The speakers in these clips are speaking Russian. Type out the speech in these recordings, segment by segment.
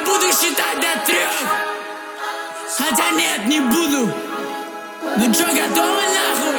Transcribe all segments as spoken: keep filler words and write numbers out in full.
буду считать до трех. Хотя нет, не буду. Ну чё, готовы нахуй?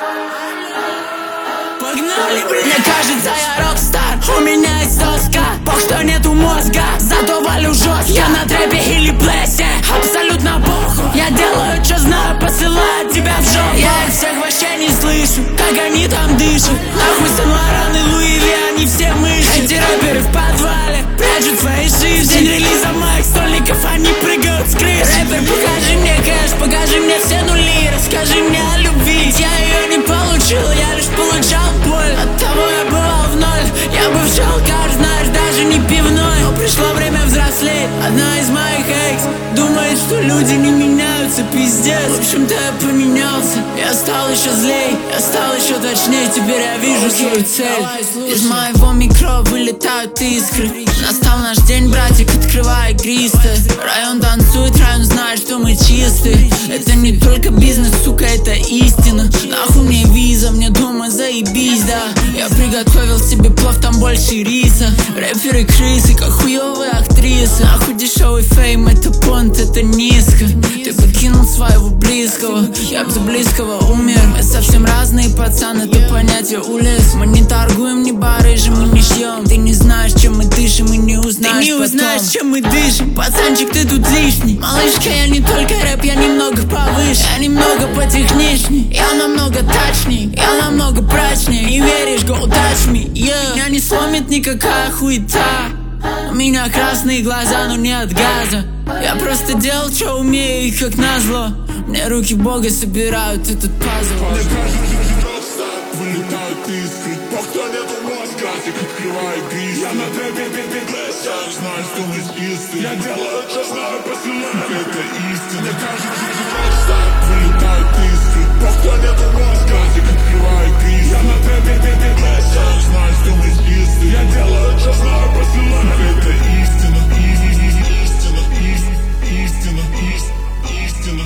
Погнали, блядь. Мне кажется, я рокстар, у меня есть тоска. Бог, что нету мозга, зато валю жестко. Я на трэпе или плесе, абсолютно похуй. Я делаю, что знаю, посылаю тебя в жопу. Я их всех вообще не слышу, как они там дышат. Нахуй Сен-Лоран и Луи Ви, они все мыши. Эти рэперы в подвале прячут свои жизни. В день релиза моих стольников они прыгают с крыш. Рэпер, покажи мне кэш, покажи мне все нули. Расскажи мне о любви, ведь я ее не получил, я лишь получал боль. Оттого я бывал в ноль, я бы в шелках, знаешь, даже не пивной. Но пришло время взрослеть, одна из моих экс думает, что люди не меняются, пиздец. В общем-то я поменялся, я стал еще злей, я стал еще точнее. Теперь я вижу свою цель. Из моего микро вылетают искры. Настал наш день, братик, открывай игристо. Район танцует, район знает, что мы чистые. Это не только бизнес, сука, это истина. Нахуй мне виза, мне дома заебись, да. Я приготовил себе плов, там больше риса. Рэперы крысы, как хуёвые актрисы. Нахуй дешевый фейм, это понт, это низко. Ты покинул своего близкого, я б за близкого умер. Мы совсем разные пацаны, это понятие улез. Мы не торгуем, не барыжим, мы не шьем. Ты не знаешь, чем мы дышим, и не узнаешь. Ты не узнаешь, потом, чем мы дышим. Пацанчик, ты тут лишний. Малышка, я не только рэп, я немного повыше. Я немного потехничней, я намного точней, я намного прачней. Не веришь, go touch me, yeah. Меня не сломит никакая хуета. У меня красные глаза, но не от газа. Я просто делал, что умею, и как назло мне руки Бога собирают этот пазл. Мне кажется, рокстар, вылетают искры. Бог, кто нету мозга, открывай грис. Я на трэпе, пи-пи-плесе, знаю, что мы чистые. Я делаю, что знаю, посылаю, это истина. Мне кажется, рокстар, вылетают искры. Бог, кто нету мозга, открывай грис. Я на трэпе, пи-пи-плесе, знаю, что мы чистые. Я делаю, что знаю, посылаю, это истина. Истина, истина, истина,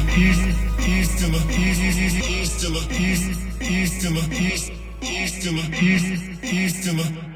истина, истина, истина, истина, истина, истина, истина.